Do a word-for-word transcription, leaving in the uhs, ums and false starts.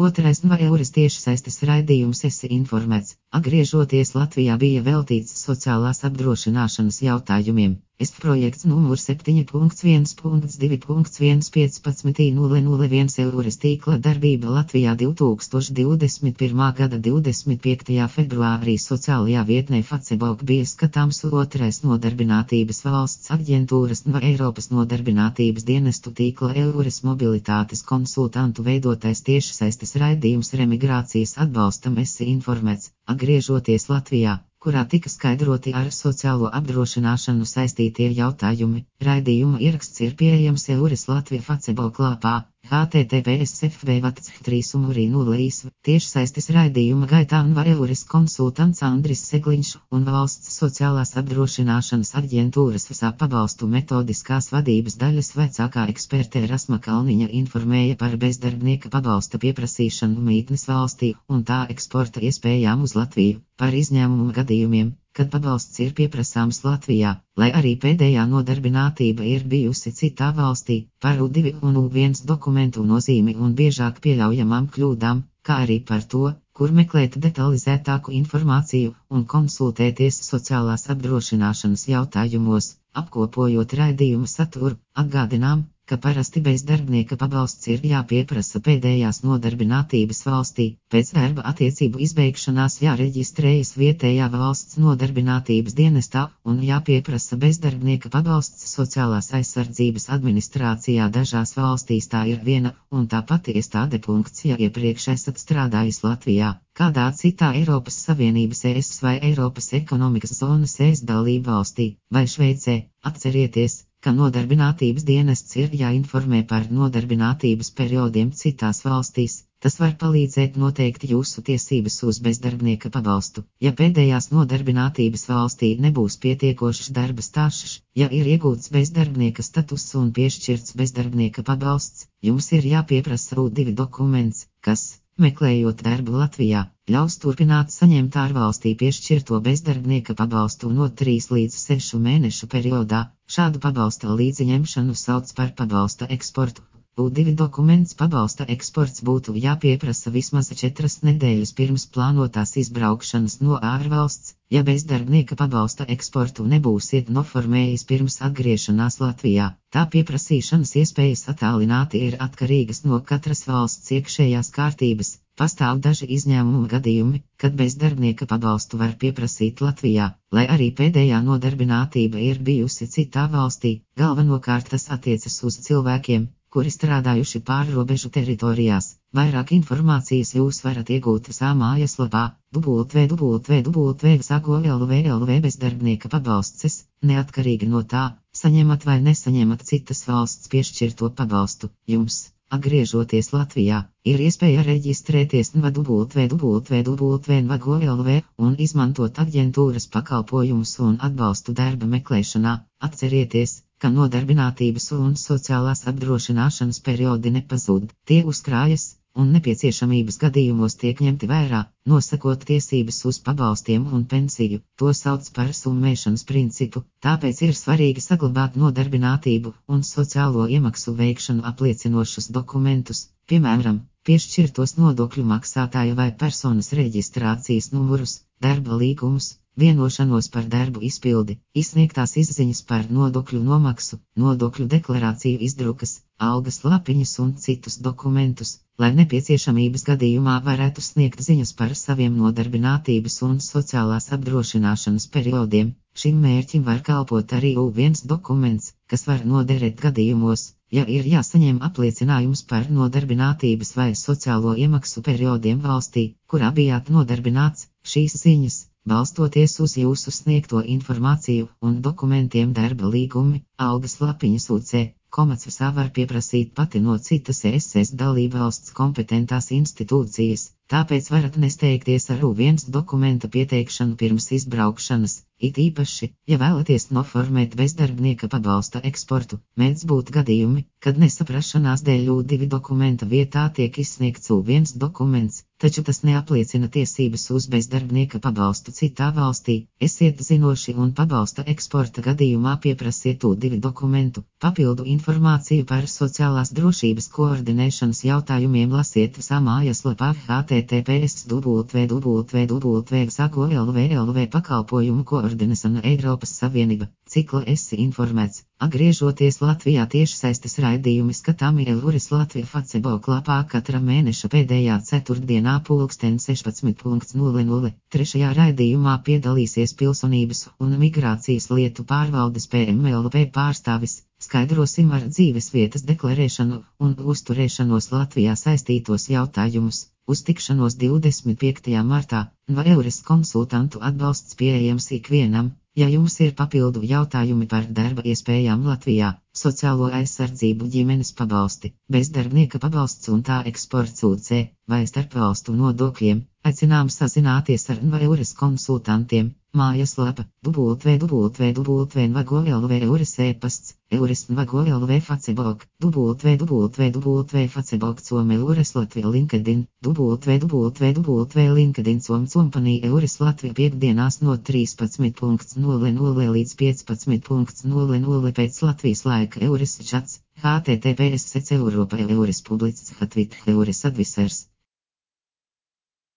Otrais no Eures tiešsaistes raidījums Esi informēts, atgriežoties Latvijā bija veltīts sociālās apdrošināšanas jautājumiem. Es projekts numur septiņi punkts viens punkts divi punkts viens piecpadsmit nulle nulle viens Eures tīkla darbība Latvijā divtūkstoš divdesmit pirmā gada divdesmit piektajā februārī sociālajā vietnē Facebook bija skatāms otrais nodarbinātības valsts aģentūras no Eiropas nodarbinātības dienestu tīkla Eures mobilitātes konsultantu veidotais tiešsaistes raidījums Remigrācijas atbalstam Esi informēts, atgriežoties Latvijā, kurā tika skaidroti ar sociālo apdrošināšanu saistītie jautājumi. Raidījuma ieraksts ir pieejams Eures Latvija Facebook lapā, h t t p s f v vats trīs umurī nulle isv. Tiešsaistes raidījuma gaitā no Eures konsultants Andris Segliņš un valsts sociālās apdrošināšanas aģentūras V S A pabalstu metodiskās vadības daļas vecākā eksperte Rasma Kalniņa informēja par bezdarbnieka pabalsta pieprasīšanu mītnes valstī un tā eksporta iespējām uz Latviju, par izņēmumu gadījumiem, kad pabalsts ir pieprasāms Latvijā, lai arī pēdējā nodarbinātība ir bijusi citā valstī, par U divi un U viens dokumentu nozīmi un biežāk pieļaujamām kļūdām, kā arī par to, kur meklēt detalizētāku informāciju un konsultēties sociālās apdrošināšanas jautājumos. Apkopojot raidījuma saturu, atgādinām, ka parasti bezdarbnieka pabalsts ir jāpieprasa pēdējās nodarbinātības valstī, pēc darba attiecību izbeigšanās jāreģistrējas vietējā valsts nodarbinātības dienestā un jāpieprasa bezdarbnieka pabalsts sociālās aizsardzības administrācijā. Dažās valstīs tā ir viena un tā pati iestāde. Punkts, ja iepriekš esat strādājis Latvijā, kādā citā Eiropas Savienības E S vai Eiropas ekonomikas zonas E S dalību valstī vai Šveicē, atcerieties, ka nodarbinātības dienests ir jāinformē par nodarbinātības periodiem citās valstīs. Tas var palīdzēt noteikt jūsu tiesības uz bezdarbnieka pabalstu, ja pēdējās nodarbinātības valstī nebūs pietiekošs darba stāžs, ja ir iegūts bezdarbnieka status un piešķirts bezdarbnieka pabalsts, jums ir jāpieprasa U divi dokuments, kas, meklējot darbu Latvijā, ļaus turpināt saņemt ārvalstī piešķirto bezdarbnieka pabalstu no trīs līdz sešu mēnešu periodā. Šādu pabalsta līdziņemšanu sauc par pabalsta eksportu. U divi dokuments pabalsta eksports būtu jāpieprasa vismaz četras nedēļas pirms plānotās izbraukšanas no ārvalsts, ja bezdarbnieka pabalsta eksportu nebūsiet noformējis pirms atgriešanās Latvijā. Tā pieprasīšanas iespējas attālināti ir atkarīgas no katras valsts iekšējās kārtības. Pastāv daži izņēmumu gadījumi, kad bezdarbnieka pabalstu var pieprasīt Latvijā, lai arī pēdējā nodarbinātība ir bijusi citā valstī. Galvenokārt tas attiecas uz cilvēkiem, kuri strādājuši pārrobežu teritorijās. Vairāk informācijas jūs varat iegūt V S A mājaslapā w w w punkt vsago punkt l v l v bezdarbnieka pabalsts, neatkarīgi no tā, saņemat vai nesaņemat citas valsts piešķirto pabalstu. Jums, atgriežoties Latvijā, ir iespēja reģistrēties w w w punkt vago punkt l v un izmantot aģentūras pakalpojumus un atbalstu darba meklēšanā. Atcerieties, ka nodarbinātības un sociālās apdrošināšanas periodi nepazūd, tie uzkrājas un nepieciešamības gadījumos tiek ņemti vērā, nosakot tiesības uz pabalstiem un pensiju. To sauc par summēšanas principu, tāpēc ir svarīgi saglabāt nodarbinātību un sociālo iemaksu veikšanu apliecinošus dokumentus, piemēram, piešķirtos nodokļu maksātāja vai personas reģistrācijas numurus, darba līgumus, vienošanos par darbu izpildi, izsniegtās izziņas par nodokļu nomaksu, nodokļu deklarāciju izdrukas, algas lapiņas un citus dokumentus, lai nepieciešamības gadījumā varētu sniegt ziņas par saviem nodarbinātības un sociālās apdrošināšanas periodiem. Šim mērķim var kalpot arī U viens dokuments, kas var noderēt gadījumos, ja ir jāsaņem apliecinājums par nodarbinātības vai sociālo iemaksu periodiem valstī, kurā bijāt nodarbināts. Šīs ziņas, balstoties uz jūsu sniegto informāciju un dokumentiem darba līgumi, algas lapiņas U C, komats V S A var pieprasīt pati no citas E S dalībvalsts kompetentās institūcijas, tāpēc varat nesteigties ar U viens dokumenta pieteikšanu pirms izbraukšanas, it īpaši, ja vēlaties noformēt bezdarbnieka pabalsta eksportu. Mēdz būt gadījumi, kad nesaprašanās dēļ U divi dokumenta vietā tiek izsniegts U viens dokuments, taču tas neapliecina tiesības uz bezdarbnieka pabalstu citā valstī, esiet zinoši un pabalsta eksporta gadījumā pieprasiet U divi dokumentu. Papildu informāciju par sociālās drošības koordinēšanas jautājumiem lasiet samājaslapā h t t p s www sago l v l v pakalpojumu koordinēšana Eiropas Savienība. Cikla esi informēts. Atgriežoties Latvijā tiešsaistes raidījumi skatāmi Eluris Latvija Facebook lapā katra mēneša pēdējā ceturtdienā pulksten sešpadsmit nulle nulle. Trešajā raidījumā piedalīsies Pilsonības un migrācijas lietu pārvaldes P M L P pārstāvis. Skaidrosim ar dzīves vietas deklarēšanu un uzturēšanos Latvijā saistītos jautājumus. Uz tikšanos divdesmit piektajā martā, vai Eures konsultantu atbalsts pieejams ikvienam. Ja jums ir papildu jautājumi par darba iespējām Latvijā, sociālo aizsardzību, ģimenes pabalsti, bezdarbnieka pabalsts un tā eksports U C vai starpvalstu nodokļiem, aicinām sazināties ar Eures konsultantiem. Mājaslapa www.vago L V Eures e-pasts, Eures Vago L V Facebook, www Facebook com Eures Latvija LinkedIn, www LinkedIn com company Eures Latvija piekdienās no trīspadsmit nulle nulle līdz piecpadsmit nulle nulle pēc Latvijas laika Eures čats, h t t p s Europa Eures publicists Hatvit Eures advisers.